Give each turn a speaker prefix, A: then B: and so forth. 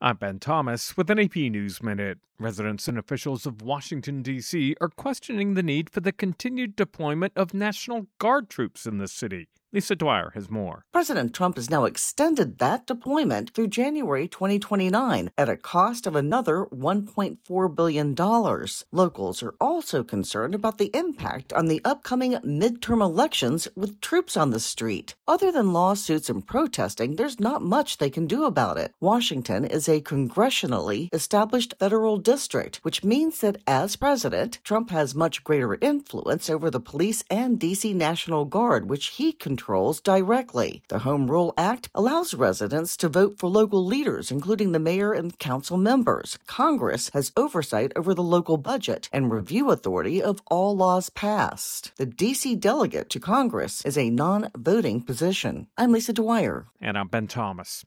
A: I'm Ben Thomas with an AP News Minute. Residents and officials of Washington, D.C. are questioning the need for the continued deployment of National Guard troops in the city. Lisa Dwyer has more.
B: President Trump has now extended that deployment through January 2029 at a cost of another $1.4 billion. Locals are also concerned about the impact on the upcoming midterm elections with troops on the street. Other than lawsuits and protesting, there's not much they can do about it. Washington is a congressionally established federal district, which means that as president, Trump has much greater influence over the police and D.C. National Guard, which he controls directly. The Home Rule Act allows residents to vote for local leaders, including the mayor and council members. Congress has oversight over the local budget and review authority of all laws passed. The D.C. delegate to Congress is a non-voting position. I'm Lisa Dwyer.
A: And I'm Ben Thomas.